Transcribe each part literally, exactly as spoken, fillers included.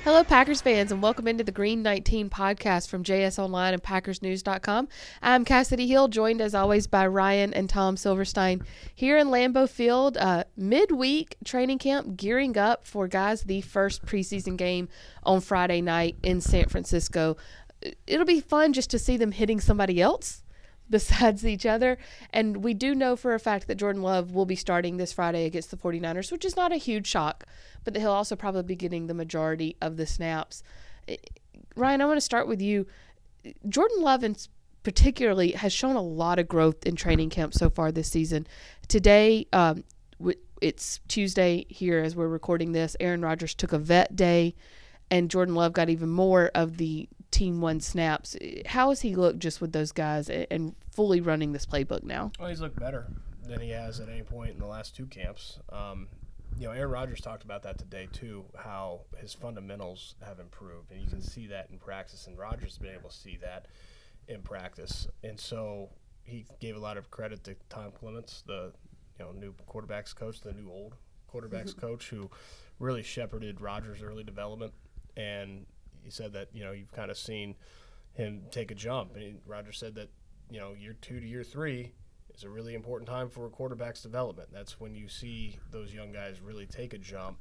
Hello, Packers fans, and welcome into the Green nineteen podcast from J S Online and Packers News dot com. I'm Cassidy Hill, joined as always by Ryan and Tom Silverstein here in Lambeau Field. Uh, midweek training camp, gearing up for, guys, the first preseason game on Friday night in San Francisco. It'll be fun just to see them hitting somebody else besides each other. And we do know for a fact that Jordan Love will be starting this Friday against the 49ers, which is not a huge shock, but that he'll also probably be getting the majority of the snaps. Ryan, I want to start with you. Jordan Love in particularly has shown a lot of growth in training camp so far this season. Today, um, it's Tuesday here as we're recording this. Aaron Rodgers took a vet day, and Jordan Love got even more of the team one snaps. How has he looked just with those guys and fully running this playbook now? Well, he's looked better than he has at any point in the last two camps. Um, you know, Aaron Rodgers talked about that today too, how his fundamentals have improved, and you can see that in practice, and Rodgers has been able to see that in practice. And so he gave a lot of credit to Tom Clements, the you know new quarterbacks coach, the new old quarterbacks coach, who really shepherded Rodgers' early development. And he said that, you know, you've kind of seen him take a jump. And Rodgers said that, you know, year two to year three is a really important time for a quarterback's development. That's when you see those young guys really take a jump.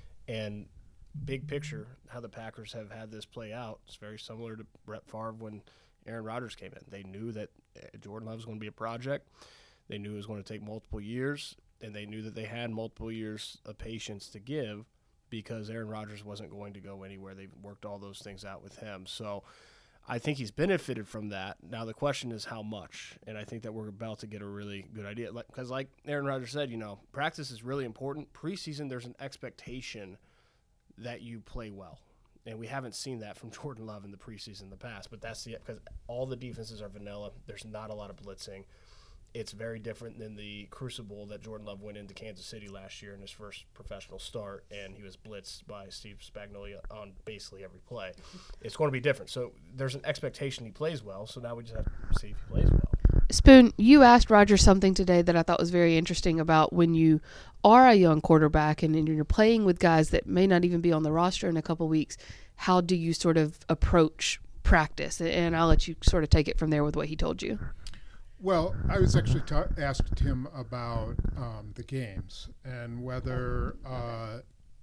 And big picture, how the Packers have had this play out, it's very similar to Brett Favre when Aaron Rodgers came in. They knew that Jordan Love was going to be a project. They knew it was going to take multiple years, and they knew that they had multiple years of patience to give, because Aaron Rodgers wasn't going to go anywhere. They've worked all those things out with him. So I think he's benefited from that. Now the question is how much, and I think that we're about to get a really good idea. Because like Aaron Rodgers said, you know, practice is really important. Preseason, there's an expectation that you play well. And we haven't seen that from Jordan Love in the preseason in the past. But that's the because all the defenses are vanilla. There's not a lot of blitzing. It's very different than the crucible that Jordan Love went into Kansas City last year in his first professional start, and he was blitzed by Steve Spagnuolo on basically every play. It's going to be different. So there's an expectation he plays well, so now we just have to see if he plays well. Spoon, you asked Rodgers something today that I thought was very interesting about when you are a young quarterback and, and you're playing with guys that may not even be on the roster in a couple weeks. How do you sort of approach practice? And I'll let you sort of take it from there with what he told you. Well, I was actually ta- asked him about um, the games and whether uh,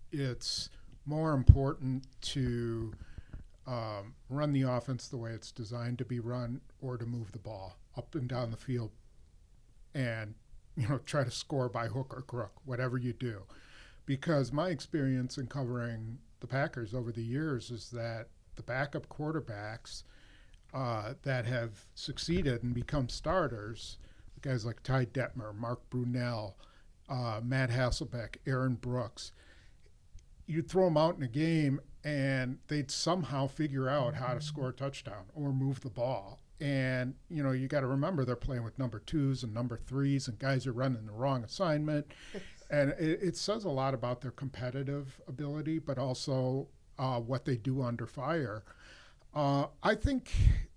it's more important to um, run the offense the way it's designed to be run, or to move the ball up and down the field and, you know, try to score by hook or crook, whatever you do. Because my experience in covering the Packers over the years is that the backup quarterbacks Uh, that have succeeded and become starters, guys like Ty Detmer, Mark Brunell, uh, Matt Hasselbeck, Aaron Brooks, you'd throw them out in a game and they'd somehow figure out how to score a touchdown or move the ball. And, you know, you got to remember they're playing with number twos and number threes, and guys are running the wrong assignment. And it, it says a lot about their competitive ability, but also uh, what they do under fire. Uh, I think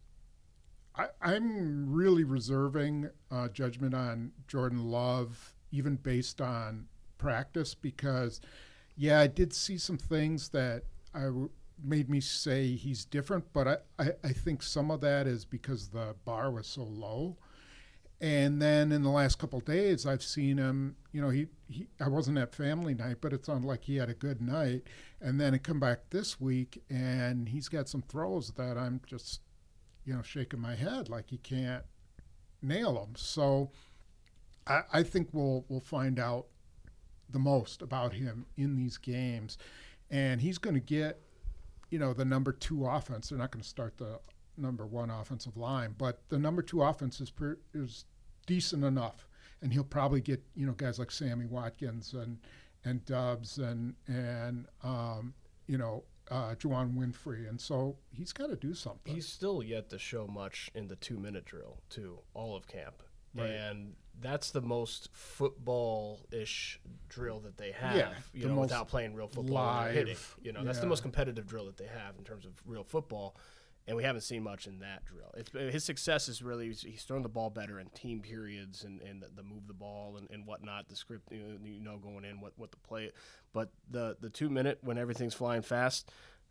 I, I'm really reserving uh, judgment on Jordan Love, even based on practice, because, yeah, I did see some things that I w- made me say he's different, but I, I, I think some of that is because the bar was so low. And then in the last couple of days, I've seen him, you know, he, he I wasn't at family night, but it sounded like he had a good night. And then I come back this week, and he's got some throws that I'm just, you know, shaking my head like he can't nail them. So I, I think we'll we'll find out the most about him in these games. And he's going to get, you know, the number two offense. They're not going to start the number one offensive line, but the number two offense is per, is decent enough, and he'll probably get, you know, guys like Sammy Watkins and and Dubs and and um, you know uh, Juwan Winfrey, and so he's got to do something. He's still yet to show much in the two-minute drill, too, all of camp. Right. And that's the most football-ish drill that they have, yeah, you know, without playing real football live, and hitting. You know, that's yeah. the most competitive drill that they have in terms of real football, and we haven't seen much in that drill. It's, his success is really he's thrown the ball better in team periods and, and the, the move the ball and, and whatnot, the script, you know, you know going in, what, what the play. But the, the two-minute, when everything's flying fast,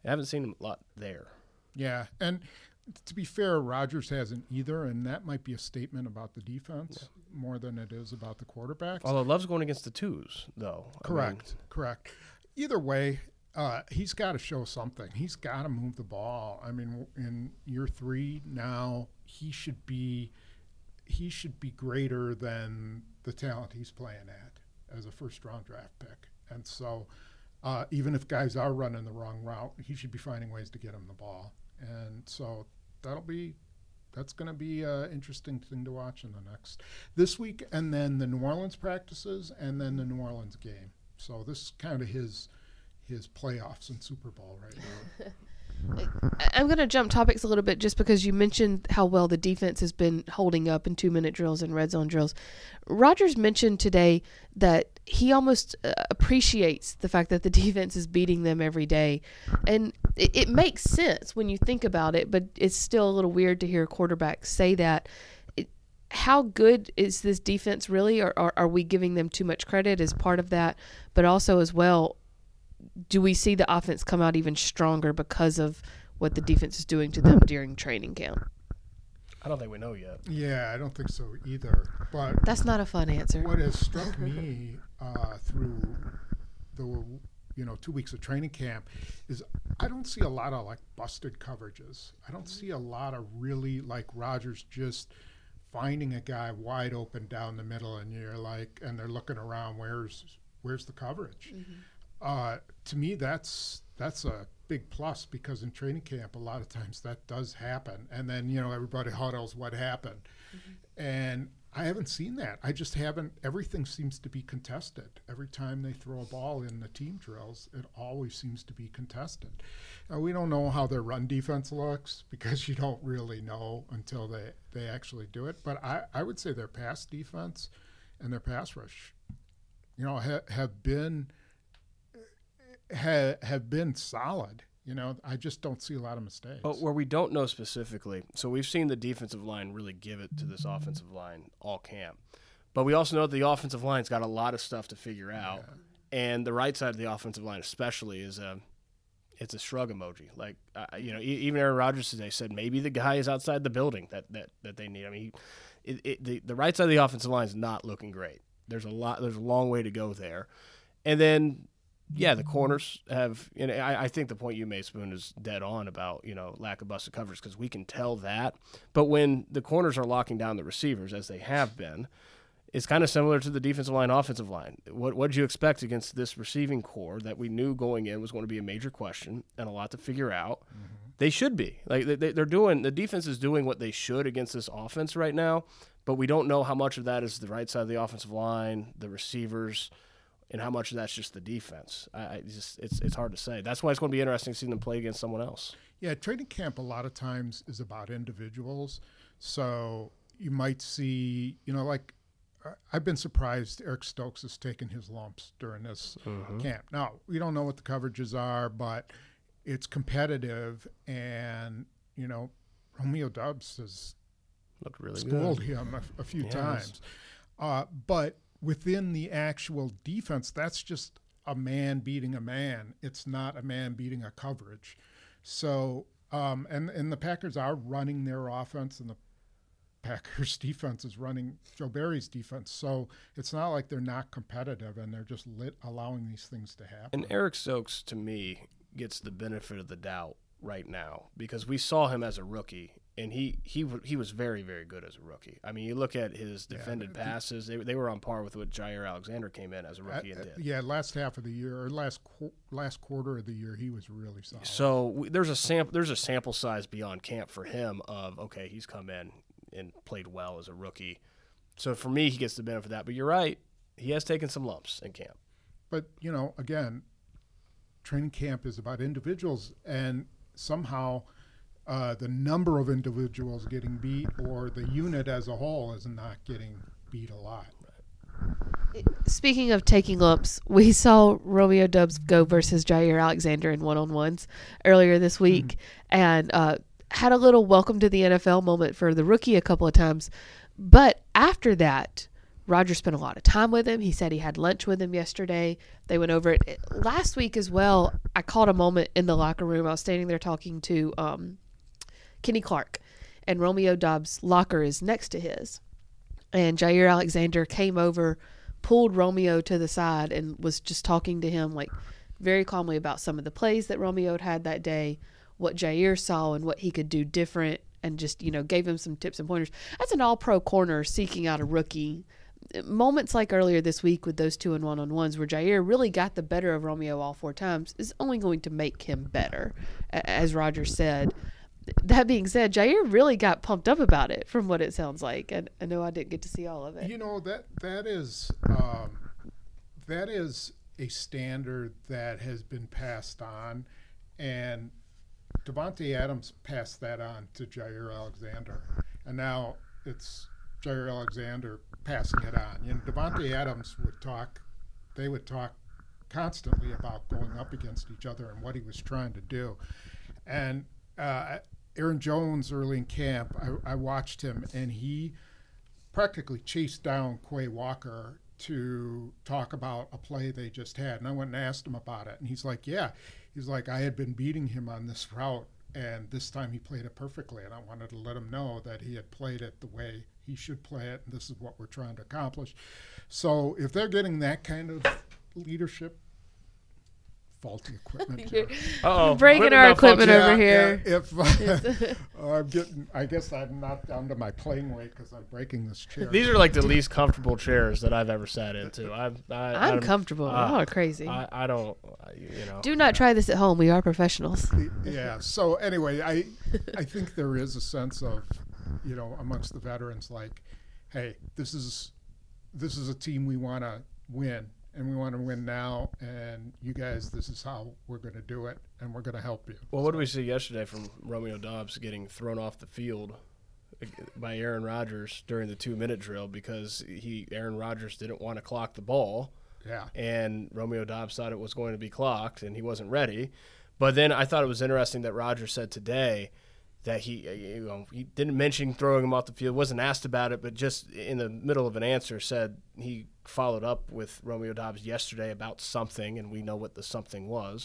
I haven't seen him a lot there. Yeah, and to be fair, Rodgers hasn't either, and that might be a statement about the defense yeah. more than it is about the quarterbacks. Although Love's going against the twos, though. Correct, I mean, correct. Either way, uh, he's got to show something. He's got to move the ball. I mean, in year three now, he should be he should be greater than the talent he's playing at as a first-round draft pick. And so uh, even if guys are running the wrong route, he should be finding ways to get him the ball. And so that'll be that's going to be an interesting thing to watch in the next this week, and then the New Orleans practices, and then the New Orleans game. So this is kind of his his playoffs and Super Bowl right now. I'm going to jump topics a little bit just because you mentioned how well the defense has been holding up in two-minute drills and red zone drills. Rodgers mentioned today that he almost uh, appreciates the fact that the defense is beating them every day. And it, it makes sense when you think about it, but it's still a little weird to hear a quarterback say that. It, how good is this defense really, or, or are we giving them too much credit as part of that? But also as well, do we see the offense come out even stronger because of what the defense is doing to them during training camp? I don't think we know yet. Yeah, I don't think so either. But that's not a fun answer. What has struck me uh, through the you know two weeks of training camp is I don't see a lot of like busted coverages. I don't see a lot of really like Rodgers just finding a guy wide open down the middle, and you're like, and they're looking around, where's where's the coverage? Mm-hmm. Uh, to me, that's that's a big plus because in training camp, a lot of times that does happen. And then, you know, everybody huddles what happened. Mm-hmm. And I haven't seen that. I just haven't. Everything seems to be contested. Every time they throw a ball in the team drills, it always seems to be contested. Now, we don't know how their run defense looks because you don't really know until they, they actually do it. But I, I would say their pass defense and their pass rush, you know, ha, have been – Ha, have been solid. You know, I just don't see a lot of mistakes. But where we don't know specifically, so we've seen the defensive line really give it to this offensive line all camp. But we also know that the offensive line's got a lot of stuff to figure out. Yeah. And the right side of the offensive line especially is a it's a shrug emoji. Like, uh, you know, even Aaron Rodgers today said maybe the guy is outside the building that, that, that they need. I mean, he, it, it, the, the right side of the offensive line is not looking great. There's a lot. There's a long way to go there. And then – yeah, the corners have, you know, I, I think the point you made, Spoon, is dead on about, you know, lack of busted coverage because we can tell that. But when the corners are locking down the receivers, as they have been, it's kind of similar to the defensive line, offensive line. What what did you expect against this receiving core that we knew going in was going to be a major question and a lot to figure out? Mm-hmm. They should be. Like, they, they're doing, the defense is doing what they should against this offense right now, but we don't know how much of that is the right side of the offensive line, the receivers, and how much of that's just the defense. I, I just it's it's hard to say. That's why it's going to be interesting seeing them play against someone else. Yeah, training camp a lot of times is about individuals. So you might see, you know, like I've been surprised Eric Stokes has taken his lumps during this mm-hmm. camp. Now, we don't know what the coverages are, but it's competitive. And, you know, Romeo Doubs has looked really schooled good. him a, a few yes. times. Uh, but within the actual defense, that's just a man beating a man. It's not a man beating a coverage. So, um, and, and the Packers are running their offense, and the Packers defense is running Joe Barry's defense. So it's not like they're not competitive and they're just lit allowing these things to happen. And Eric Stokes, to me, gets the benefit of the doubt right now because we saw him as a rookie. And he, he he was very, very good as a rookie. I mean, you look at his defended yeah, passes; they they were on par with what Jair Alexander came in as a rookie uh, and did. Yeah, last half of the year or last qu- last quarter of the year, he was really solid. So we, there's a sample there's a sample size beyond camp for him of okay, he's come in and played well as a rookie. So for me, he gets the benefit of that. But you're right, he has taken some lumps in camp. But you know, again, training camp is about individuals, and somehow. Uh, the number of individuals getting beat or the unit as a whole is not getting beat a lot. Speaking of taking lumps, we saw Romeo Doubs go versus Jair Alexander in one-on-ones earlier this week mm-hmm. and uh, had a little welcome to the N F L moment for the rookie a couple of times. But after that, Roger spent a lot of time with him. He said he had lunch with him yesterday. They went over it. Last week as well, I caught a moment in the locker room. I was standing there talking to um, Kenny Clark, and Romeo Dobbs' locker is next to his. And Jair Alexander came over, pulled Romeo to the side, and was just talking to him like very calmly about some of the plays that Romeo had had that day, what Jair saw and what he could do different, and just, you know, gave him some tips and pointers. That's an all-pro corner seeking out a rookie. Moments like earlier this week with those two and one-on-ones where Jair really got the better of Romeo all four times is only going to make him better, as Roger said. That being said, Jair really got pumped up about it from what it sounds like. And I know I didn't get to see all of it. You know, that that is um, that is a standard that has been passed on, and Davante Adams passed that on to Jair Alexander, and now it's Jair Alexander passing it on. You know, Davante Adams would talk, they would talk constantly about going up against each other and what he was trying to do. And uh, Aaron Jones early in camp, I, I watched him, and he practically chased down Quay Walker to talk about a play they just had. And I went and asked him about it, and he's like, yeah. He's like, I had been beating him on this route, and this time he played it perfectly, and I wanted to let him know that he had played it the way he should play it, and this is what we're trying to accomplish. So if they're getting that kind of leadership, faulty equipment here. Uh-oh. Breaking our equipment Yeah, over here. yeah, if uh, I'm getting, I guess I'm not down to my playing weight because I'm breaking this chair. These are like the least comfortable chairs that I've ever sat into. I've, I, I'm I'm comfortable. uh, Y'all are crazy. I, I don't, I- you know. Do not try this at home. We are professionals. Yeah. So anyway, I I think there is a sense of, you know, amongst the veterans, like, hey, this is this is a team we want to win, and we want to win now, and you guys, this is how we're going to do it, and we're going to help you. Well, what did we see yesterday from Romeo Dobbs getting thrown off the field by Aaron Rodgers during the two-minute drill because he Aaron Rodgers didn't want to clock the ball, Yeah. and Romeo Dobbs thought it was going to be clocked, and he wasn't ready. But then I thought it was interesting that Rodgers said today that he, you know, he didn't mention throwing him off the field, wasn't asked about it, but just in the middle of an answer said he followed up with Romeo Dobbs yesterday about something, and we know what the something was,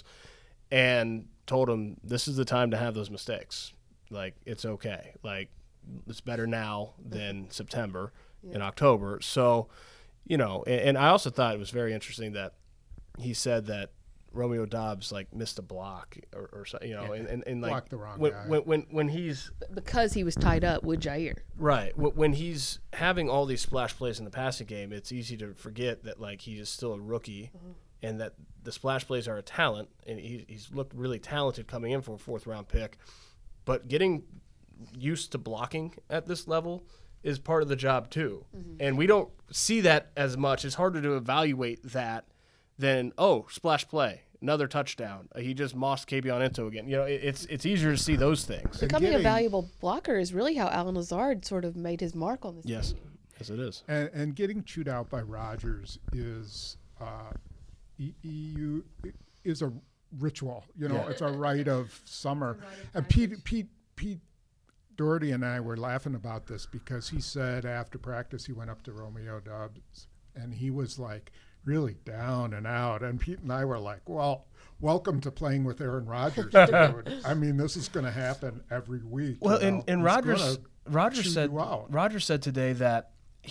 and told him this is the time to have those mistakes. Like, it's okay. Like, it's better now than September Yeah. in October. So, you know, and, and I also thought it was very interesting that he said that Romeo Dobbs like missed a block or, or so, you know, Yeah. and, and, and like Blocked the wrong when, guy. when when when he's Because he was tied up with Jair. right wh- when he's having all these splash plays in the passing game, it's easy to forget that like he is still a rookie, Mm-hmm. and that the splash plays are a talent, and he, he's looked really talented coming in for a fourth round pick, but getting used to blocking at this level is part of the job too, Mm-hmm. and we don't see that as much. It's harder to evaluate that than oh splash play. Another touchdown. Uh, he just mossed Kabion Ento again. You know, it, it's it's easier to see those things. And Becoming getting- a valuable blocker is really how Alan Lazard sort of made his mark on this Yes, team. yes, it is. And, and getting chewed out by Rodgers is uh, e- you is a ritual. You know, Yeah. it's a rite of summer. And Pete Pete Pete Doherty and I were laughing about this because he said after practice he went up to Romeo Dobbs and he was like really down and out. And Pete and I were like, well, welcome to playing with Aaron Rodgers, dude. I mean, this is going to happen every week. Well, you and, know? and He's Rodgers gonna Rodgers chew said you out. Rodgers said today that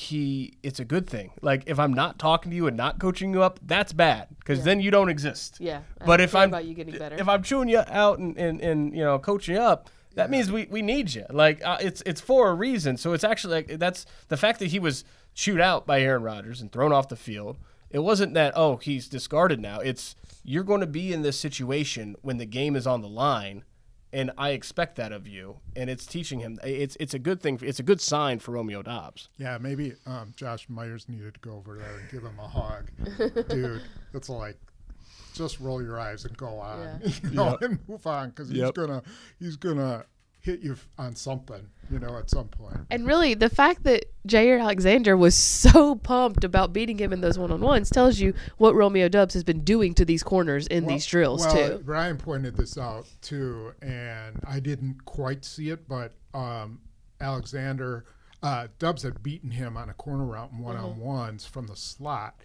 he it's a good thing. Like if I'm not talking to you and not coaching you up, that's bad because Yeah. then you don't exist. Yeah. I But don't if care I'm about you getting better. if I'm chewing you out and, and, and you know coaching you up, that means we, we need you. Like uh, it's it's for a reason. So it's actually like that's the fact that he was chewed out by Aaron Rodgers and thrown off the field. It wasn't that oh he's discarded now. It's you're going to be in this situation when the game is on the line, and I expect that of you. And it's teaching him. It's it's a good thing. It's a good sign for Romeo Dobbs. Yeah, maybe um, Josh Myers needed to go over there and give him a hug. Dude, it's like, just roll your eyes and go on, Yeah. you know, Yep. and move on because he's Yep. gonna he's gonna hit you f- on something, you know, at some point. And really, the fact that Jair Alexander was so pumped about beating him in those one-on-ones tells you what Romeo Dobbs has been doing to these corners in Well- these drills, well, too. Brian pointed this out too, and I didn't quite see it, but um, Alexander, uh, Dubs had beaten him on a corner route and one-on-ones mm-hmm. from the slot,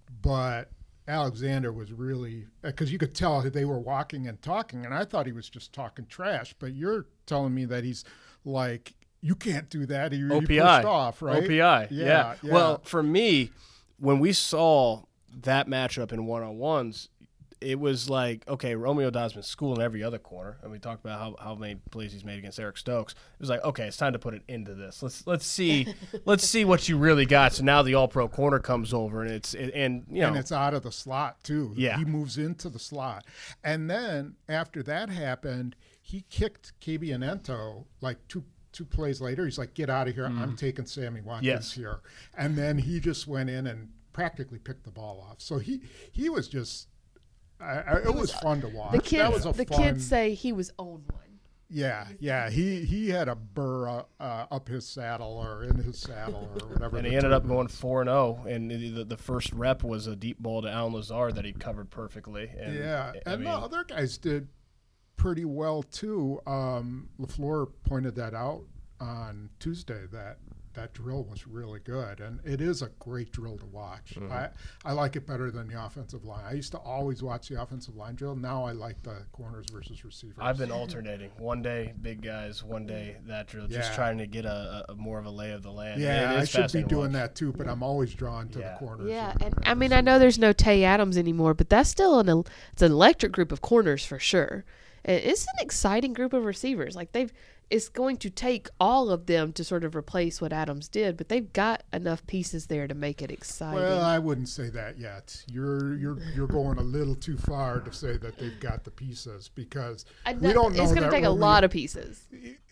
but Alexander was really, because you could tell they were walking and talking, and I thought he was just talking trash, but you're telling me that he's like, you can't do that. He, O P I. He pushed off, right? O P I, yeah, yeah. yeah. Well, for me, when we saw that matchup in one-on-ones, it was like, okay, Romeo Dobbs been schooling every other corner, and we talked about how, how many plays he's made against Eric Stokes. It was like, okay, it's time to put it into this. Let's let's see let's see what you really got. So now the All-Pro corner comes over, and it's it, and you know, and it's out of the slot too. Yeah, he moves into the slot, and then after that happened, he kicked Cabianento like two. Two plays later, he's like, get out of here. Mm. I'm taking Sammy Watkins yes. here. And then he just went in and practically picked the ball off. So he he was just, I, I, it, it was, was fun to watch. The kids, that was a the fun, kids say he was on one. Yeah, yeah. He he had a burr uh, uh, up his saddle or in his saddle or whatever. And he ended up going four and zero. And the, the first rep was a deep ball to Alan Lazard that he covered perfectly. And, yeah, I and mean, the other guys did pretty well too. Um, LaFleur pointed that out on Tuesday, that that drill was really good, and it is a great drill to watch. Mm-hmm. I, I like it better than the offensive line. I used to always watch the offensive line drill. Now I like the corners versus receivers. I've been alternating. One day big guys, one day that drill, just yeah. trying to get a, a more of a lay of the land. Yeah, I should be doing that too, but I'm always drawn to yeah. the corners. Yeah, and I mean, I know there's no Tay Adams anymore, but that's still an it's an electric group of corners for sure. It's an exciting group of receivers. Like they've, it's going to take all of them to sort of replace what Adams did, but they've got enough pieces there to make it exciting. Well, I wouldn't say that yet. You're you're you're going a little too far to say that they've got the pieces, because know, we don't know. It's going to take Romeo, a lot of pieces.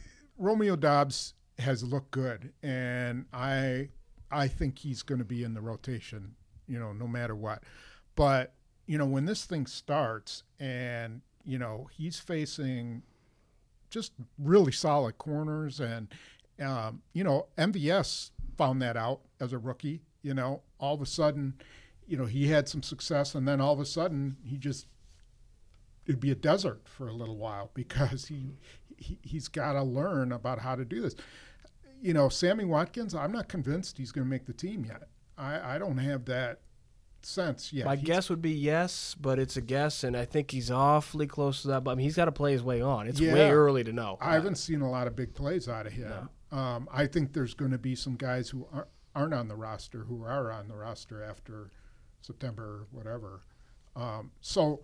Romeo Dobbs has looked good, and I I think he's going to be in the rotation, you know, no matter what. But you know, when this thing starts, and you know, he's facing just really solid corners. And, um, you know, M V S found that out as a rookie. You know, all of a sudden, you know, he had some success, and then all of a sudden he just, it'd be a desert for a little while, because he, he, he's got to learn about how to do this. You know, Sammy Watkins, I'm not convinced he's going to make the team yet. I, I don't have that sense yet. My he's, guess would be yes, but it's a guess, and I think he's awfully close to that. But I mean, he's got to play his way on. It's yeah, way early to know. I haven't seen a lot of big plays out of him. No. Um, I think there's going to be some guys who aren't, aren't on the roster who are on the roster after September, whatever. Um, so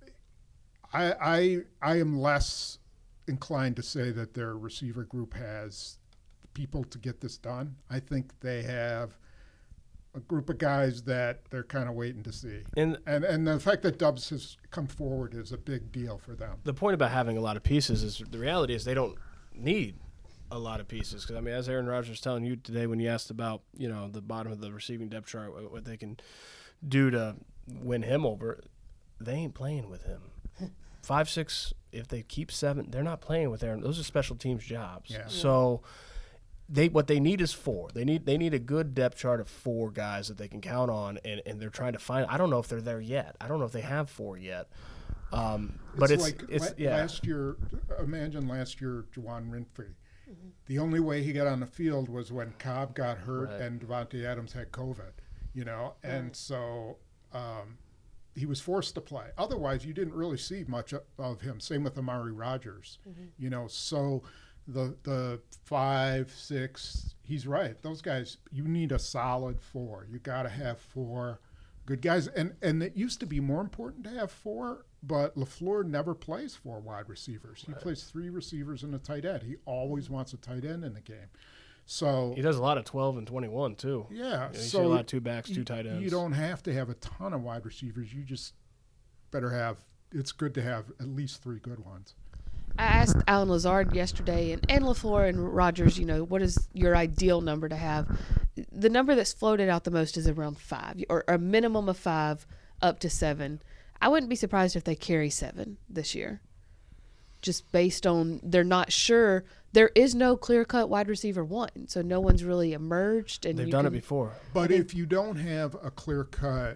I, I I am less inclined to say that their receiver group has people to get this done. I think they have a group of guys that they're kind of waiting to see. And, and and the fact that Dubs has come forward is a big deal for them. The point about having a lot of pieces is the reality is they don't need a lot of pieces. Because, I mean, as Aaron Rodgers was telling you today when you asked about, you know, the bottom of the receiving depth chart, what, what they can do to win him over, they ain't playing with him. Five, six, if they keep seven, they're not playing with Aaron. Those are special teams jobs. Yeah. So – They what they need is four. They need they need a good depth chart of four guys that they can count on, and, and they're trying to find. I don't know if they're there yet. I don't know if they have four yet. Um, but it's, it's like it's la- yeah. Last year, imagine last year, Juwan Renfrey. Mm-hmm. The only way he got on the field was when Cobb got hurt right. and Devontae Adams had COVID. You know, right. and so um, he was forced to play. Otherwise, you didn't really see much of him. Same with Amari Rodgers. Mm-hmm. You know, so. The the five, six, he's right. Those guys, you need a solid four. You got to have four good guys. And and it used to be more important to have four, but LaFleur never plays four wide receivers. He right. plays three receivers and a tight end. He always wants a tight end in the game. So he does a lot of twelve and twenty-one, too. Yeah. You know, you so see a lot of two backs, two tight ends. You don't have to have a ton of wide receivers. You just better have – it's good to have at least three good ones. I asked Alan Lazard yesterday, and, and LaFleur and Rodgers, you know, what is your ideal number to have? The number that's floated out the most is around five, or a minimum of five up to seven. I wouldn't be surprised if they carry seven this year, just based on they're not sure. There is no clear-cut wide receiver one, so no one's really emerged. And They've you done can, it before. But if you don't have a clear-cut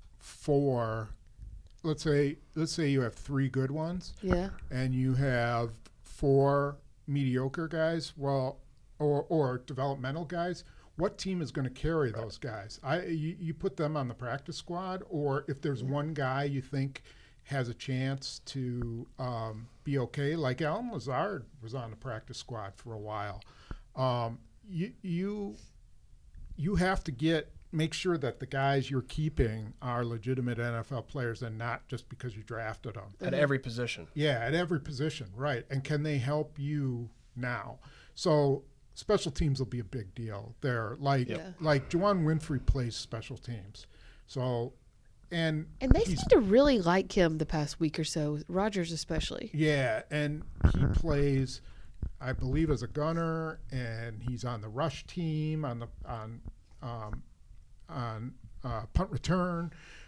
four – Let's say let's say you have three good ones, yeah, and you have four mediocre guys. Well, or or developmental guys, what team is going to carry right. those guys? I you, you put them on the practice squad, or if there's one guy you think has a chance to um, be okay, like Alan Lazard was on the practice squad for a while. Um, you you you have to get make sure that the guys you're keeping are legitimate N F L players and not just because you drafted them. At every position. Yeah, at every position, right. And can they help you now? So special teams will be a big deal there. Like yeah. like Juwann Winfrey plays special teams. So and And they seem to really like him the past week or so, Rodgers especially. Yeah, and he plays I believe as a gunner, and he's on the rush team on the on um, on uh, punt return,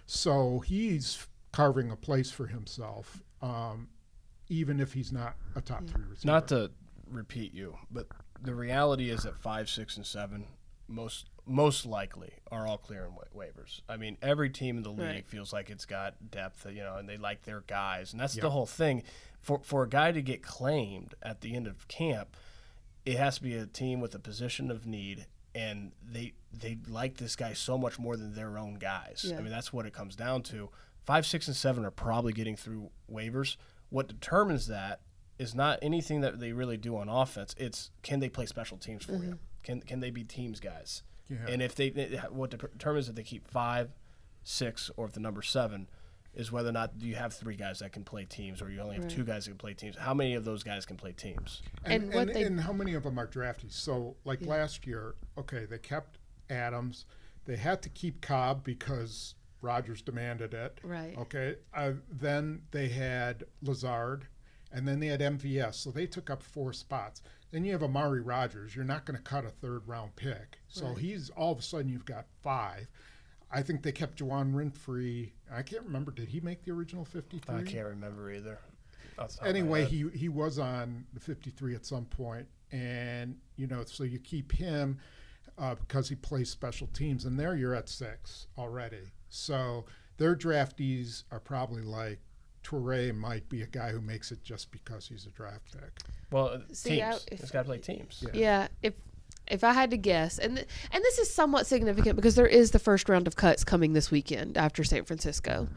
so he's carving a place for himself, um, even if he's not a top yeah. three receiver. Not to repeat you, but the reality is that five, six, and seven most most likely are all clearing wa- waivers. I mean, every team in the league right. feels like it's got depth, you know, and they like their guys, and that's yep. the whole thing. For for a guy to get claimed at the end of camp, it has to be a team with a position of need, and they they like this guy so much more than their own guys. Yeah. I mean, that's what it comes down to. Five, six, and seven are probably getting through waivers. What determines that is not anything that they really do on offense. It's can they play special teams for mm-hmm. you? Can can they be teams guys? Yeah. And if they what determines if they keep five, six, or if the number seven is whether or not you have three guys that can play teams, or you only have right. two guys that can play teams. How many of those guys can play teams? And, And and, what they- and how many of them are draftees? So, like Yeah. last year, okay, they kept Adams. They had to keep Cobb because Rodgers demanded it. Right. Okay. Uh, then they had Lazard, and then they had M V S. So they took up four spots. Then you have Amari Rodgers. You're not going to cut a third-round pick. So Right. he's all of a sudden you've got five. I think they kept Juwann Winfrey. I can't remember. Did he make the original fifty-three? I can't remember either. Off the top of my Anyway, head. he he was on the fifty-three at some point, and you know, so you keep him uh, because he plays special teams, and there you're at six already. So their draftees are probably like Toure might be a guy who makes it just because he's a draft pick. well, uh, See, I- teams. if- It's got to play teams. Yeah. Yeah, if if I had to guess, and th- and this is somewhat significant because there is the first round of cuts coming this weekend after San Francisco.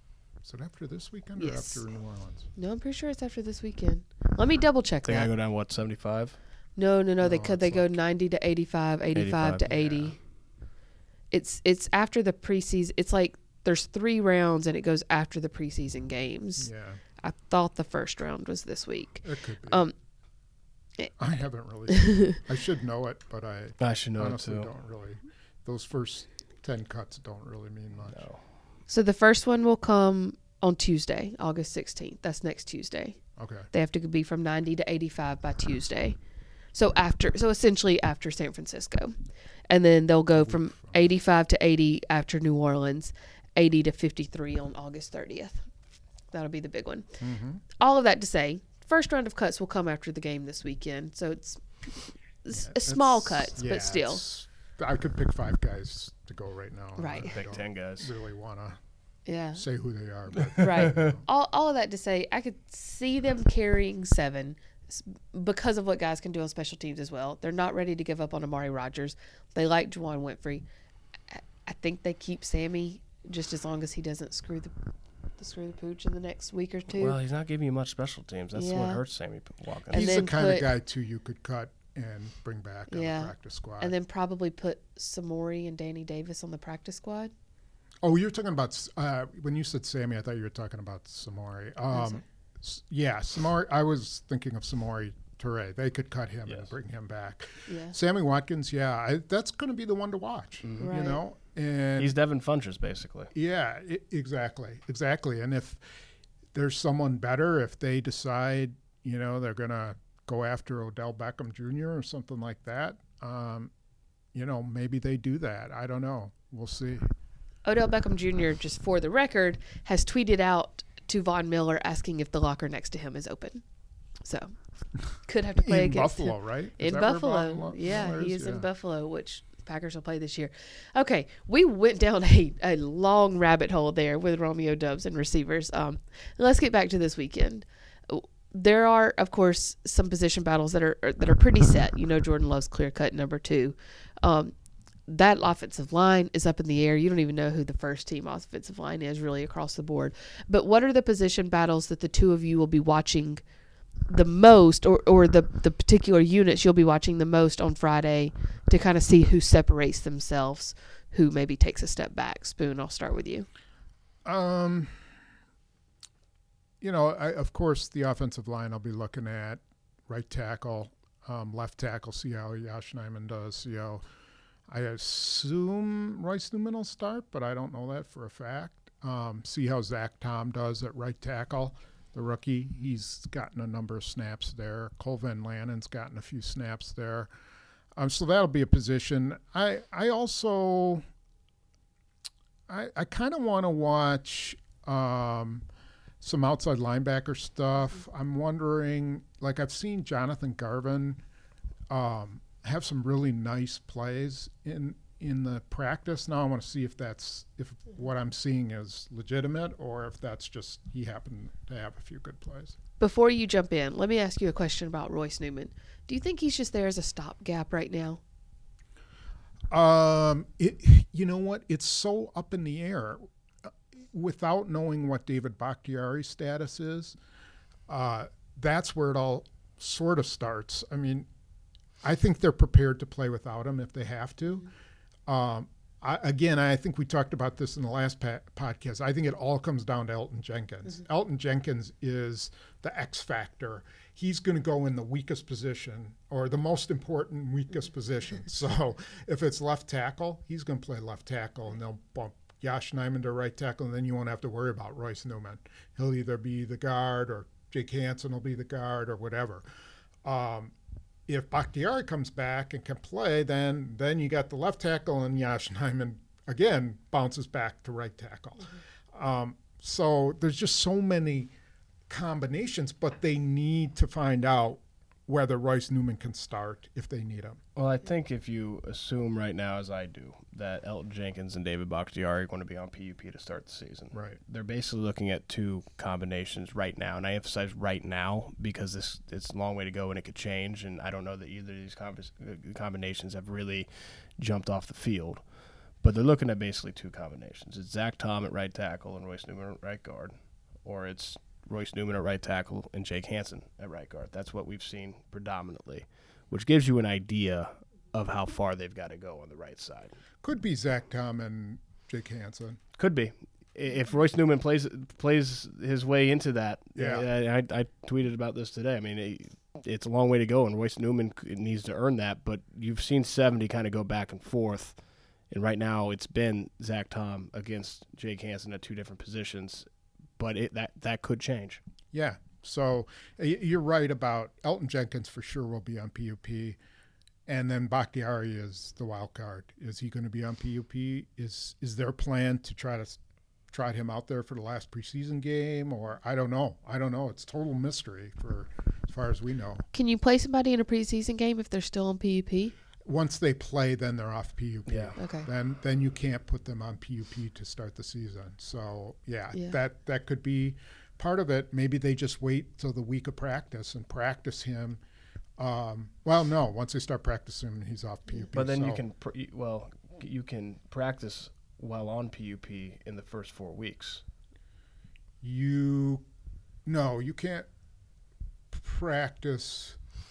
Is it after this weekend Yes. or after New Orleans? No, I'm pretty sure it's after this weekend. Let me double check They got to that. go down what seventy-five? No, no, no. They No, could. They it's go like ninety to eighty-five, eighty-five eighty-five, to eighty. yeah. It's it's after the preseason. It's like there's three rounds and it goes after the preseason games. Yeah, I thought the first round was this week. it could be. Um, I haven't really. I should know it, but I I should know honestly it too. don't really. Those first ten cuts don't really mean much. No. So the first one will come on Tuesday, August sixteenth. That's next Tuesday. Okay. They have to be from ninety to eighty-five by Tuesday. So after, so essentially after San Francisco, and then they'll go from eighty-five to eighty after New Orleans, eighty to fifty-three on August thirtieth. That'll be the big one. Mm-hmm. All of that to say, first round of cuts will come after the game this weekend. So it's, it's a small cuts, yeah, but still. it's- I could pick five guys to go right now. Right. I Pick don't ten guys. really want to Yeah. say who they are, but Right. all, all of that to say, I could see them carrying seven s- because of what guys can do on special teams as well. They're not ready to give up on Amari Rodgers. They like Juwann Winfrey. I, I think they keep Sammy just as long as he doesn't screw the, the screw the pooch in the next week or two. Well, he's not giving you much special teams. That's Yeah. what hurts Sammy Watkins. And he's the then kind put- of guy too you could cut and bring back on Yeah. the practice squad. and then probably put Samori and Danny Davis on the practice squad. oh, you're talking about uh, when you said Sammy, I thought you were talking about Samori. Um, s- yeah, Samori. I was thinking of Samori Toure. They could cut him and Yes. bring him back. Yeah. Sammy Watkins, yeah, I, that's going to be the one to watch. You Right. know, and He's Devin Funchess, basically. yeah, I- exactly, exactly. And if there's someone better, if they decide, you know, they're going to go after Odell Beckham Junior or something like that, um, you know, maybe they do that. I don't know. We'll see. Odell Beckham Junior, just for the record, has tweeted out to Von Miller asking if the locker next to him is open. So, could have to play in against Buffalo, him. right? Is In that where Buffalo. Buffalo- Yeah, Buffalo he is Yeah. in Buffalo, which Packers will play this year. Okay, we went down a, a long rabbit hole there with Romeo Dubs and receivers. Um, let's get back to this weekend. there are, of course, some position battles that are that are pretty set. You know, Jordan Love's clear cut number two. Um, that offensive line is up in the air. You don't even know who the first team offensive line is really across the board. But what are the position battles that the two of you will be watching the most, or, or the, the particular units you'll be watching the most on Friday to kind of see who separates themselves, who maybe takes a step back? Spoon, I'll start with you. Um, you know, I, of course, the offensive line I'll be looking at, right tackle, um, left tackle, see how Josh Nijman does, see how I assume Royce Newman will start, but I don't know that for a fact. Um, see how Zach Tom does at right tackle, the rookie. He's gotten a number of snaps there. Cole Van Lanen's gotten a few snaps there. Um, so that'll be a position. I I also I I kind of want to watch um, some outside linebacker stuff. I'm wondering, like I've seen Jonathan Garvin um, have some really nice plays in in the practice. Now I want to see if that's if what I'm seeing is legitimate or if that's just he happened to have a few good plays. Before you jump in, let me ask you a question about Royce Newman. Do you think he's just there as a stopgap right now? Um, it you know what? It's so up in the air. Without knowing what David Bakhtiari's status is, uh, that's where it all sort of starts. I mean, I think they're prepared to play without him if they have to. Um, I, again, I think we talked about this in the last pa- podcast. I think it all comes down to Elton Jenkins. Mm-hmm. Elton Jenkins is the X factor. He's going to go in the weakest position or the most important weakest position. So if it's left tackle, he's going to play left tackle, and they'll bump Josh Nijman to right tackle, and then you won't have to worry about Royce Newman. He'll either be the guard or Jake Hansen will be the guard or whatever. Um, if Bakhtiari comes back and can play, then then you got the left tackle, and Josh Nijman, again, bounces back to right tackle. Mm-hmm. Um, so there's just so many combinations, but they need to find out whether Royce Newman can start if they need him. Well, I think if you assume right now, as I do, that Elton Jenkins and David Bakhtiari are going to be on P U P to start the season. Right. They're basically looking at two combinations right now, and I emphasize right now because this it's a long way to go and it could change, and I don't know that either of these com- combinations have really jumped off the field. But they're looking at basically two combinations. It's Zach Tom at right tackle and Royce Newman at right guard, or it's Royce Newman at right tackle and Jake Hansen at right guard. That's what we've seen predominantly, which gives you an idea of how far they've got to go on the right side. Could be Zach Tom and Jake Hansen. Could be. If Royce Newman plays plays his way into that, yeah. I, I tweeted about this today. I mean, it, it's a long way to go, and Royce Newman needs to earn that, but you've seen seventy kind of go back and forth, and right now it's been Zach Tom against Jake Hansen at two different positions. But it, that that could change. Yeah. So you're right about Elton Jenkins for sure will be on P U P. And then Bakhtiari is the wild card. Is he going to be on P U P? Is is their plan to try to trot him out there for the last preseason game? Or I don't know. I don't know. It's total mystery for as far as we know. Can you play somebody in a preseason game if they're still on P U P? Once they play, then they're off P U P. Yeah. Okay. Then then you can't put them on P U P to start the season. So yeah, yeah, that that could be part of it. Maybe they just wait till the week of practice and practice him. Um, well, no, once they start practicing, he's off P U P. But then so. you can pr- well you can practice while on P U P in the first four weeks. You no, you can't practice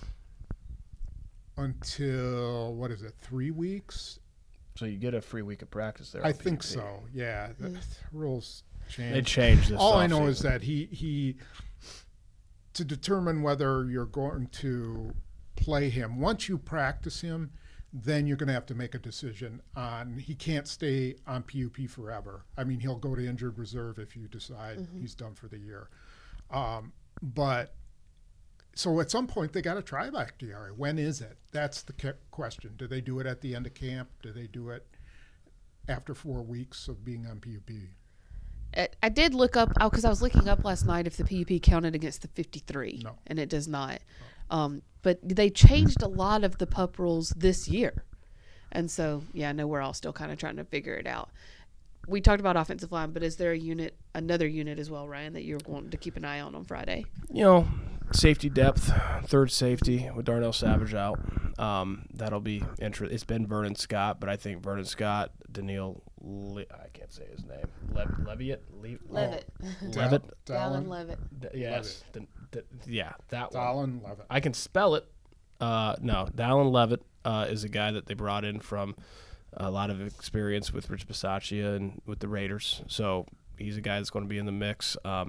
until, what is it, three weeks? So you get a free week of practice there. I think so, yeah. The Yes. rules change. They changed this. All I know offseason. is that he, he, to determine whether you're going to play him, once you practice him, then you're going to have to make a decision on, he can't stay on P U P forever. I mean, he'll go to injured reserve if you decide mm-hmm. he's done for the year. Um, but So at some point, they got to try Bakhtiari. When is it? That's the ke- question. Do they do it at the end of camp? Do they do it after four weeks of being on P U P? I did look up, because I was looking up last night if the P U P counted against the fifty-three, no. and it does not. Oh. Um, but they changed a lot of the PUP rules this year. And so, yeah, I know we're all still kind of trying to figure it out. We talked about offensive line, but is there a unit, another unit as well, Ryan, that you're wanting to keep an eye on on Friday? You know, safety depth, third safety with Darnell Savage out. Um, that'll be interesting. It's been Vernon Scott, but I think Vernon Scott, Daniil, Le- I can't say his name, Le- Levitt, Le- Levitt. oh, Levitt, Dallin Levitt. D- yes, D- D- yeah, that one. Dallin Levitt. I can spell it. Uh, no, Dallin Levitt uh, is a guy that they brought in from a lot of experience with Rich Bisaccia and with the Raiders. So he's a guy that's going to be in the mix. Um,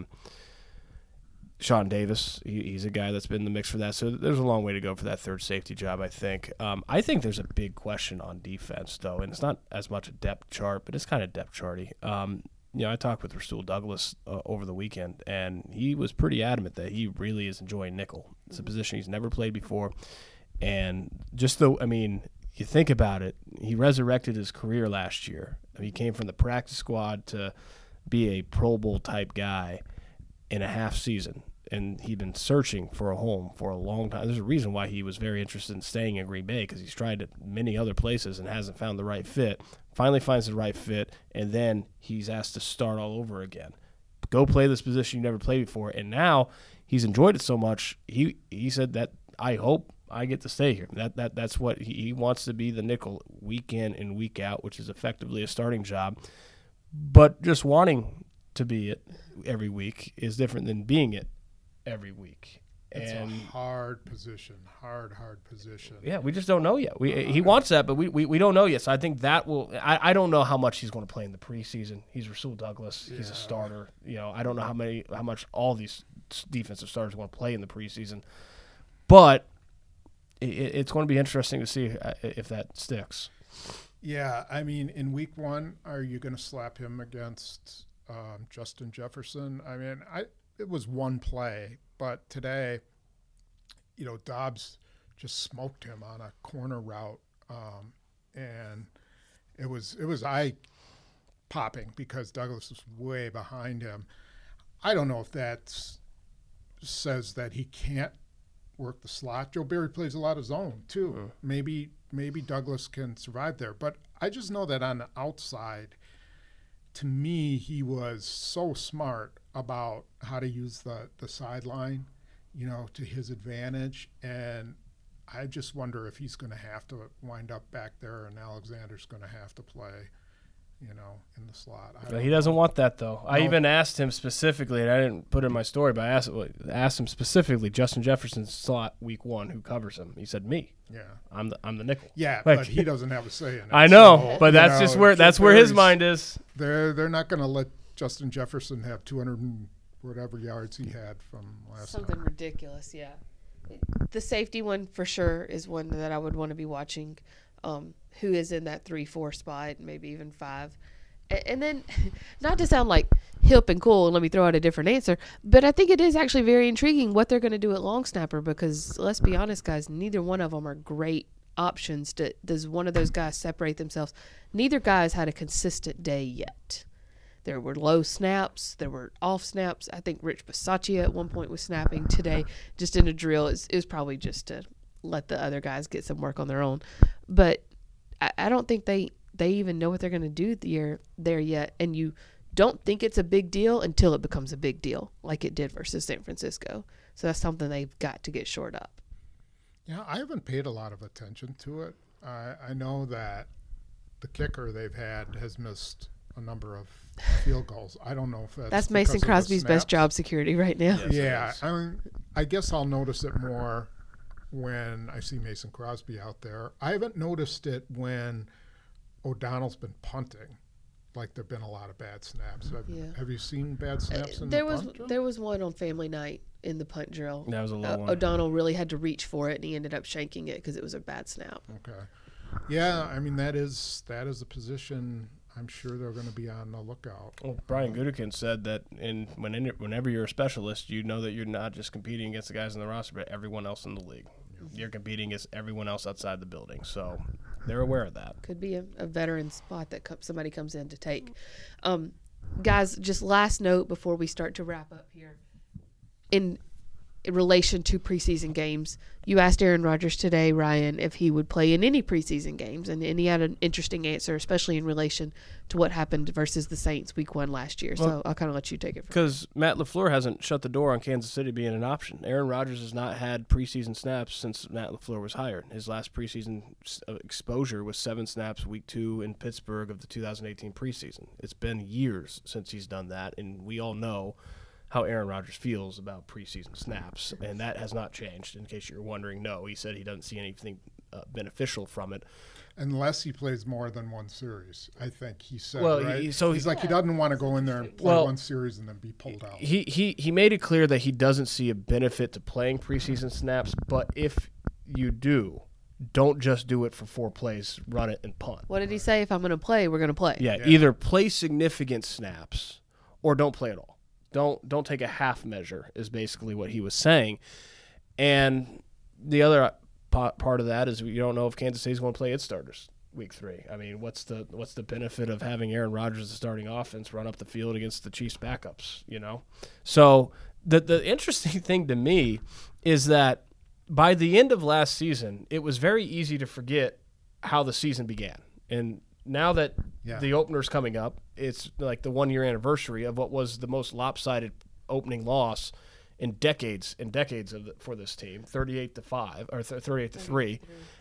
Sean Davis, he, he's a guy that's been in the mix for that. So there's a long way to go for that third safety job, I think. Um, I think there's a big question on defense, though, and it's not as much a depth chart, but it's kind of depth charty. Um, you know, I talked with Rasul Douglas uh, over the weekend, and he was pretty adamant that he really is enjoying nickel. It's a position he's never played before. And just though, I mean, you think about it, he resurrected his career last year. I mean, he came from the practice squad to be a Pro Bowl type guy in a half season, and he'd been searching for a home for a long time. There's a reason why he was very interested in staying in Green Bay, because he's tried it many other places and hasn't found the right fit. Finally finds the right fit, and then he's asked to start all over again. Go play this position you never played before, and now he's enjoyed it so much, he he said that I hope I get to stay here. That that That's what he, he wants to be, the nickel week in and week out, which is effectively a starting job. But just wanting to be it every week is different than being it every week. It's and a hard position, hard, hard position. Yeah, we just don't know yet. We He wants that, but we, we, we don't know yet. So I think that will – I I don't know how much he's going to play in the preseason. He's Rasul Douglas. He's Yeah. a starter. You know, I don't know how many how much all these defensive starters want to play in the preseason. But it, it's going to be interesting to see if that sticks. Yeah, I mean, in week one, are you going to slap him against um, Justin Jefferson? I mean, I it was one play, but today, you know, Dobbs just smoked him on a corner route, um, and it was it was eye popping because Douglas was way behind him. I don't know if that says that he can't work the slot. Joe Barry plays a lot of zone too. Mm. Maybe maybe Douglas can survive there, but I just know that on the outside, to me, he was so smart about how to use the the sideline, you know, to his advantage. And I just wonder if he's going to have to wind up back there, and Alexander's going to have to play, you know, in the slot. I But don't he doesn't want that, though. I No. even asked him specifically, and I didn't put it in my story, but I asked, asked him specifically, Justin Jefferson's slot week one, who covers him? He said, me. Yeah, I'm the, I'm the nickel. yeah, Like- but he doesn't have a say in it. I know, So, but you that's know, just where Joe that's where his Barry's- mind is. They're they're not going to let Justin Jefferson have two hundred and whatever yards he had from last Something time. ridiculous, yeah. The safety one for sure is one that I would want to be watching. Um, who is in that three, four spot, maybe even five. A- And then, not to sound like hip and cool, and let me throw out a different answer, but I think it is actually very intriguing what they're going to do at long snapper, because let's be honest, guys, neither one of them are great options. To, does one of those guys separate themselves? Neither guy's had a consistent day yet. There were low snaps. There were off snaps. I think Rich Bisaccia at one point was snapping today just in a drill. It was probably just to let the other guys get some work on their own. But I, I don't think they, they even know what they're going to do there, there yet. And you don't think it's a big deal until it becomes a big deal, like it did versus San Francisco. So that's something they've got to get shored up. Yeah, I haven't paid a lot of attention to it. I, I know that the kicker they've had has missed a number of field goals. I don't know if that's That's because Mason of the Crosby's best snaps. job security right now. Yes, it Yeah, is. I mean, I guess I'll notice it more when I see Mason Crosby out there. I haven't noticed it when O'Donnell's been punting. Like there've been a lot of bad snaps. Have, Yeah. have you seen bad snaps in There the was punt drill? there was one on family night in the punt drill. That was a low Uh, one. O'Donnell really had to reach for it, and he ended up shanking it because it was a bad snap. Okay. Yeah, I mean that is that is a position I'm sure they're going to be on the lookout. Well, Brian Gutekunst said that in when in, whenever you're a specialist, you know that you're not just competing against the guys in the roster, but everyone else in the league. You're competing against everyone else outside the building. So they're aware of that. Could be a, a veteran spot that com- somebody comes in to take. Um, guys, just last note before we start to wrap up here. In in relation to preseason games. You asked Aaron Rodgers today, Ryan, if he would play in any preseason games, and, and he had an interesting answer, especially in relation to what happened versus the Saints week one last year. Well, so I'll kind of let you take it from Because Matt LaFleur hasn't shut the door on Kansas City being an option. Aaron Rodgers has not had preseason snaps since Matt LaFleur was hired. His last preseason exposure was seven snaps week two in Pittsburgh of the two thousand eighteen preseason. It's been years since he's done that, and we all know how Aaron Rodgers feels about preseason snaps, and that has not changed. In case you're wondering, no, he said he doesn't see anything uh, beneficial from it. Unless he plays more than one series, I think he said. Well, right? he, so he's he, like he doesn't want to go in there and play well, one series and then be pulled out. He he he made it clear that he doesn't see a benefit to playing preseason snaps, but if you do, don't just do it for four plays, run it and punt. What did he say? If I'm going to play, we're going to play. Yeah, Yeah. either play significant snaps or don't play at all. Don't don't take a half measure is basically what he was saying. And the other part of that is you don't know if Kansas City's going to play its starters week three. I mean, what's the what's the benefit of having Aaron Rodgers, the starting offense, run up the field against the Chiefs backups, you know? So the the interesting thing to me is that by the end of last season, it was very easy to forget how the season began. And now that Yeah. the opener's coming up, it's like the one-year anniversary of what was the most lopsided opening loss in decades and decades of the, for this team, thirty-eight to five or th- thirty-eight to three,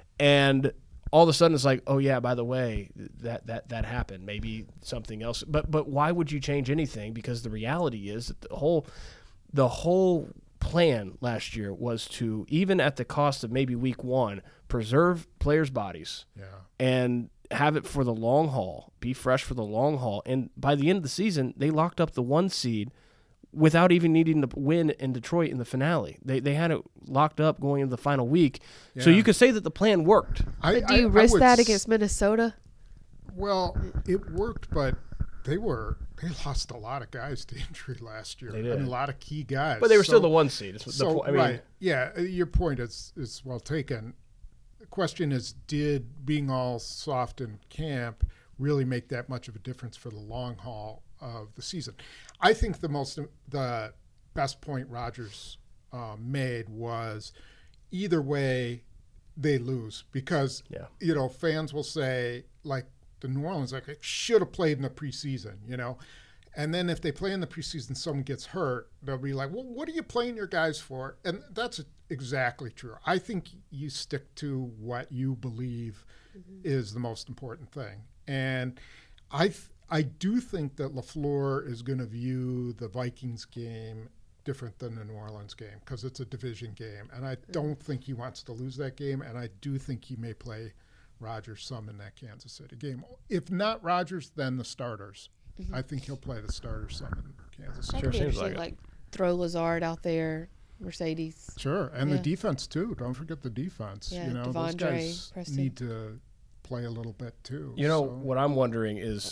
and all of a sudden it's like, oh yeah, by the way, that that that happened. Maybe something else, but but why would you change anything? Because the reality is that the whole the whole plan last year was to, even at the cost of maybe week one, preserve players' bodies Yeah. and have it for the long haul, be fresh for the long haul. And by the end of the season, they locked up the one seed without even needing to win in Detroit in the finale. They they had it locked up going into the final week. So Yeah. you could say that the plan worked. I, But do you I- I risk would that s- against Minnesota? Well, it worked, but they were they lost a lot of guys to injury last year. They I did. mean, a lot of key guys. But they were So- still the one seed. It's the So po- I mean, right, yeah, uh, your point is is well taken. The question is, did being all soft in camp really make that much of a difference for the long haul of the season? I think the most the best point Rodgers uh, made was either way they lose, because Yeah. you know fans will say like the New Orleans like it should have played in the preseason, you know. And then if they play in the preseason, someone gets hurt, they'll be like, well, what are you playing your guys for? And that's exactly true. I think you stick to what you believe mm-hmm. is the most important thing. And I th- I do think that LaFleur is going to view the Vikings game different than the New Orleans game because it's a division game. And I don't think he wants to lose that game. And I do think he may play Rodgers some in that Kansas City game. If not Rodgers, then the starters. Mm-hmm. I think he'll play the starters some in Kansas City. That could be seems interesting. like Like, throw Lazard out there, Mercedes. Sure, and Yeah. the defense too. Don't forget the defense. Yeah, you know, those Devondre, guys Preston. need to play a little bit too. You know, so. what I'm wondering is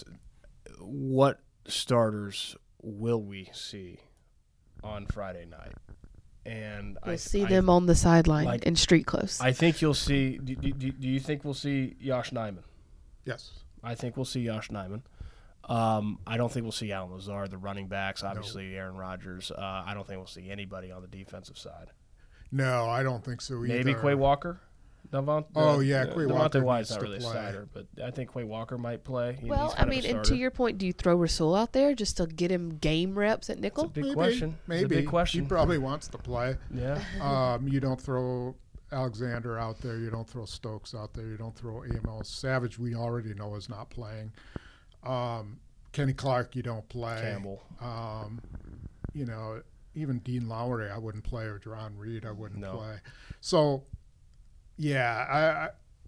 what starters will we see on Friday night? And You'll I see I, them on the sideline like- in street clothes. I think you'll see. Do, do, do do you think we'll see Josh Nijman? Yes. I think we'll see Josh Nijman. Um, I don't think we'll see Alan Lazard, the running backs, obviously Aaron Rodgers. Uh, I don't think we'll see anybody on the defensive side. No, I don't think so either. Maybe Quay Walker. Devont, Oh, uh, yeah, uh, Quay Devontae Walker Wyatt's needs not to really a play. starter, but I think Quay Walker might play. He, well, he's I kind of mean, a and to starter. your point, do you throw Rasul out there just to get him game reps at It's a nickel? big Maybe, question. Maybe. It's a big question. He probably wants to play. yeah. Um, you don't throw Alexander out there. You don't throw Stokes out there. You don't throw A M L Savage. We already know is not playing. Um, Kenny Clark, you don't play. Campbell. Um, you know, even Dean Lowry, I wouldn't play, or Jerron Reed, I wouldn't No. play. So, yeah, I, I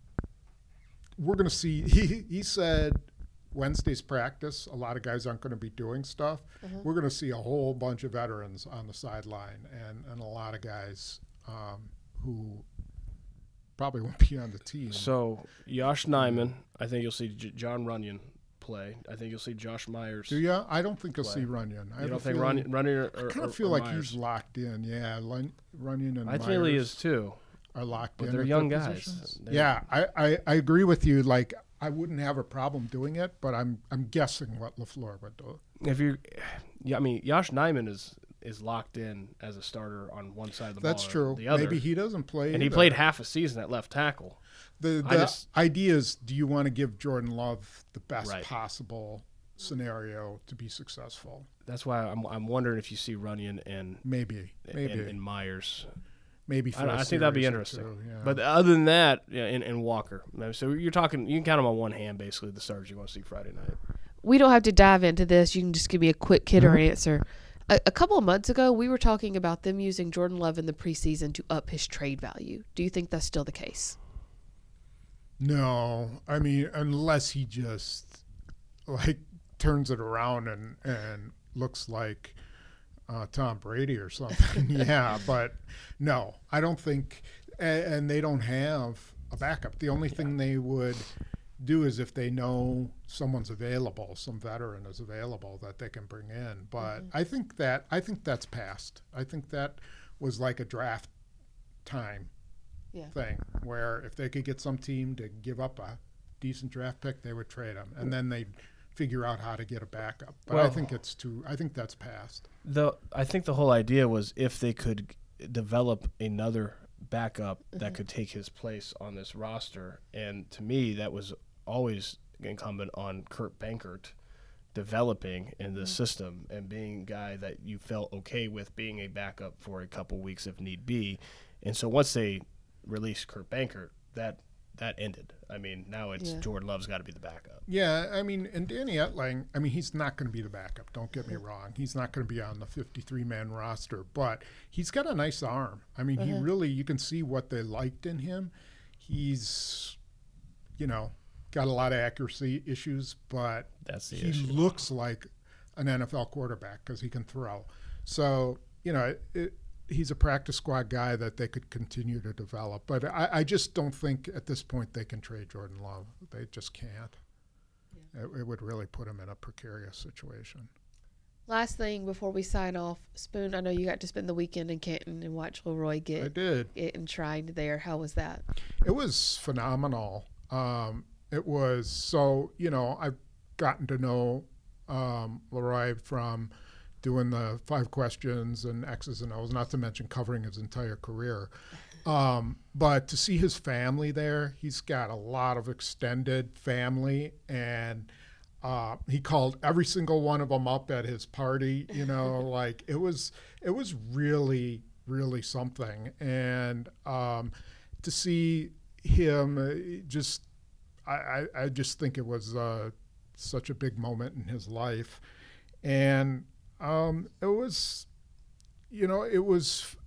we're going to see. He he said Wednesday's practice, a lot of guys aren't going to be doing stuff. Uh-huh. We're going to see a whole bunch of veterans on the sideline, and and a lot of guys um, who probably won't be on the team. So Josh Nijman, I think you'll see J- John Runyon play. I think you'll see Josh Myers. Do you? I don't think you'll play. see Runyon. I You have don't a think feeling- Runyon, Runyon or, I or, kind or of feel like Myers? he's locked in. Yeah, Lun- Runyon and I Myers feel he is too. are locked But in. they're at young their guys. positions. They're- Yeah, I, I, I agree with you. Like, I wouldn't have a problem doing it, but I'm I'm guessing what LaFleur would do. If you, yeah, I mean, Josh Nijman is is locked in as a starter on one side of the That's ball. true. The other. Maybe he doesn't play. And he either. played half a season at left tackle. The, I the just- idea is, do you want to give Jordan Love the best Right. possible scenario to be successful? That's why I'm I'm wondering if you see Runyon and Maybe, maybe, and, and Myers. maybe. For I, a I think that'd be series or interesting. two, yeah. But other than that, yeah, and, and Walker. So you're talking, you can count them on one hand, basically, the starters you want to see Friday night. We don't have to dive into this. You can just give me a quick kidder Mhm. answer. A, a couple of months ago, we were talking about them using Jordan Love in the preseason to up his trade value. Do you think that's still the case? No, I mean, unless he just like turns it around and and looks like uh, Tom Brady or something. Yeah, but no, I don't think. And, and they don't have a backup. The only thing they would do is if they know someone's available, some veteran is available that they can bring in. But Mhm. I think that I think that's past. I think that was like a draft time Yeah. thing where if they could get some team to give up a decent draft pick, they would trade him, and then they'd figure out how to get a backup. But I Well- think it's too. I think that's past. The I think the whole idea was if they could g- develop another backup that could take his place on this roster, and to me that was always incumbent on Kurt Bankert developing in the system and being a guy that you felt okay with being a backup for a couple weeks if need be. And so once they released Kurt Bankert, that that ended. I mean, now it's Yeah. Jordan Love's got to be the backup. Yeah, I mean, and Danny Etling, I mean, he's not going to be the backup. Don't get me wrong. He's not going to be on the fifty-three man roster, but he's got a nice arm. I mean, he Uh-huh. really, you can see what they liked in him. He's, you know, got a lot of accuracy issues, but That's the he issue. looks like an N F L quarterback because he can throw. So, you know, it, it, he's a practice squad guy that they could continue to develop. But I, I just don't think at this point they can trade Jordan Love. They just can't. It, it would really put him in a precarious situation. Last thing before we sign off, Spoon, I know you got to spend the weekend in Canton and watch Leroy I get, did. get enshrined there. How was that? It was phenomenal. Um, it was so, you know, I've gotten to know um, Leroy from doing the five questions and X's and O's, not to mention covering his entire career. Um, but to see his family there, he's got a lot of extended family, and uh, he called every single one of them up at his party. You know, like it was, it was really, really something. And um, to see him, uh, just, I, I, I just think it was uh, such a big moment in his life, and um, it was, you know, it was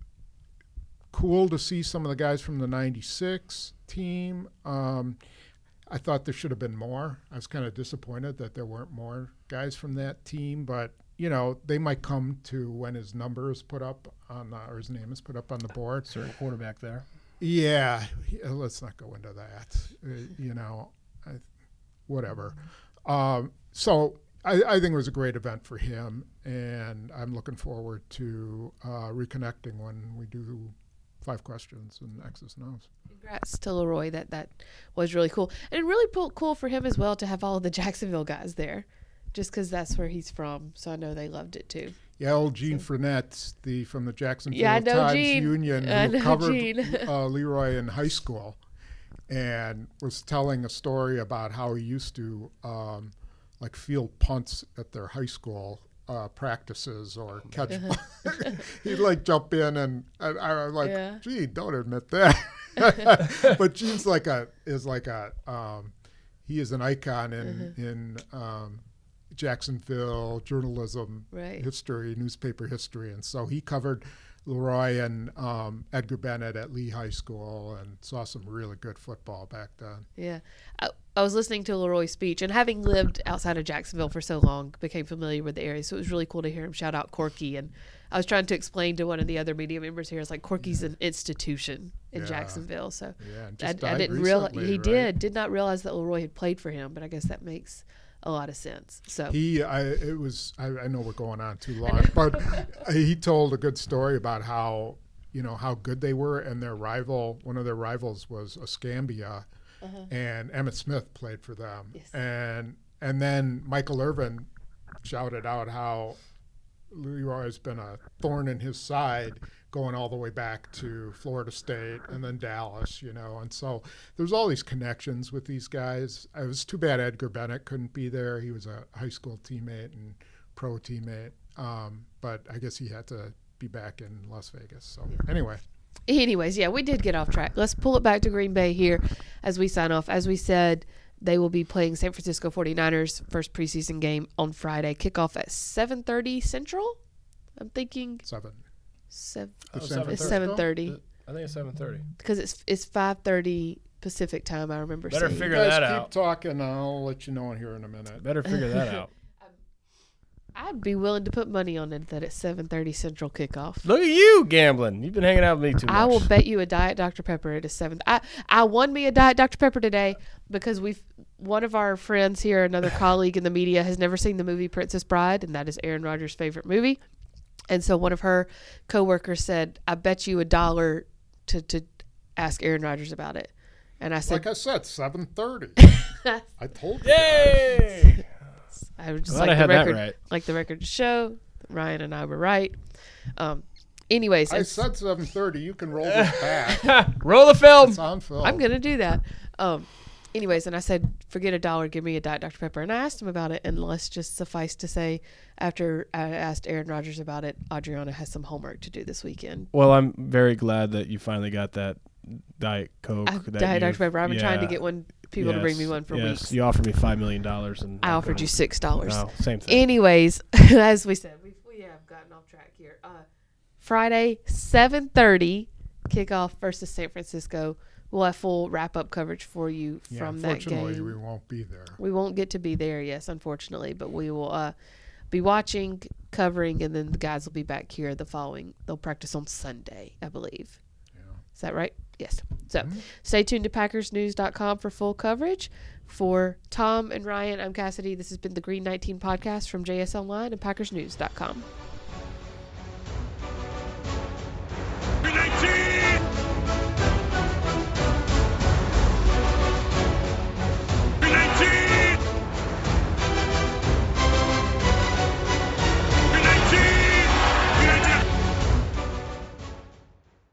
cool to see some of the guys from the ninety-six team. Um, I thought there should have been more. I was kind of disappointed that there weren't more guys from that team, but, you know, they might come to when his number is put up on, uh, or his name is put up on the board. Certain quarterback there. Yeah, yeah, let's not go into that. Uh, you know, I, whatever. Um, so I, I think it was a great event for him, and I'm looking forward to uh, reconnecting when we do five questions and X's and O's. Congrats to Leroy. That that was really cool, and really po- cool for him as well to have all of the Jacksonville guys there, just because that's where he's from. So I know they loved it too. Yeah, old Gene Frenette, the from the Jacksonville Yeah, I know Times Gene. Union, I who know covered Gene. uh, Leroy in high school, and was telling a story about how he used to um, like field punts at their high school uh, practices or catch. He'd like jump in, and, and I was like, Yeah. "Gee, don't admit that." But Gene's like a is like a um, he is an icon in in um, Jacksonville journalism Right. history, newspaper history, and so he covered Leroy and um, Edgar Bennett at Lee High School and saw some really good football back then. Yeah. I, I was listening to Leroy's speech, and having lived outside of Jacksonville for so long, became familiar with the area. So it was really cool to hear him shout out Corky. And I was trying to explain to one of the other media members here, it's like Corky's an institution in Yeah. Jacksonville. So Yeah, and I, just I died didn't realize recently, he right? did did not realize that Leroy had played for him, but I guess that makes a lot of sense. So He, I, it was. I, I know we're going on too long, but he told a good story about how you know how good they were, and their rival, one of their rivals was Escambia, and Emmitt Smith played for them, Yes. and and then Michael Irvin shouted out how Leroy's been a thorn in his side going all the way back to Florida State and then Dallas, you know. And so there's all these connections with these guys. It was too bad Edgar Bennett couldn't be there. He was a high school teammate and pro teammate. Um, but I guess he had to be back in Las Vegas. So anyway. Anyways, yeah, we did get off track. Let's pull it back to Green Bay here as we sign off. As we said, they will be playing San Francisco forty-niners first preseason game on Friday. Kickoff at seven thirty Central. I'm thinking Seven. seven. Oh, It's seven thirty I think it's seven thirty. because it's it's five thirty Pacific time. I remember. Better seeing. figure You guys that keep out. talking. I'll let you know here in a minute. Better figure that out. I'd be willing to put money on it that it's seven thirty Central kickoff. Look at you gambling. You've been hanging out with me too much. I will bet you a Diet Doctor Pepper it is seven. I I won me a Diet Doctor Pepper today because we've one of our friends here, another colleague in the media, has never seen the movie Princess Bride, and that is Aaron Rodgers' favorite movie. And so one of her coworkers said, "I bet you a dollar to to ask Aaron Rodgers about it." And I said, Like I said, seven thirty. I told you guys. Yay! I would just Glad like I the had that record, right. like the record to show Ryan and I were right. Um, anyways, I it's- said seven thirty. You can roll this back. Roll the film. It's on film. I'm gonna do that. Um, anyways, and I said, forget a dollar, give me a Diet Doctor Pepper. And I asked him about it, and let's just suffice to say, after I asked Aaron Rodgers about it, Adriana has some homework to do this weekend. Well, I'm very glad that you finally got that Diet Coke. I, that Diet you've- Doctor Pepper. I've been trying to yeah. get one people to bring me Yes, one for yes. weeks. You offered me five million dollars, and I offered you six dollars. No, same thing. Anyways, as we said, we we have gotten off track here. Uh, Friday, seven thirty, kickoff versus San Francisco. We'll have full wrap up coverage for you Yeah, from that unfortunately, game. we won't be there. We won't get to be there, yes, unfortunately, but we will uh, be watching, covering, and then the guys will be back here the following. They'll practice on Sunday, I believe. Yeah. Is that right? Yes. So Mhm. stay tuned to Packers News dot com for full coverage. For Tom and Ryan, I'm Cassidy. This has been the Green nineteen podcast from J S Online and Packers News dot com.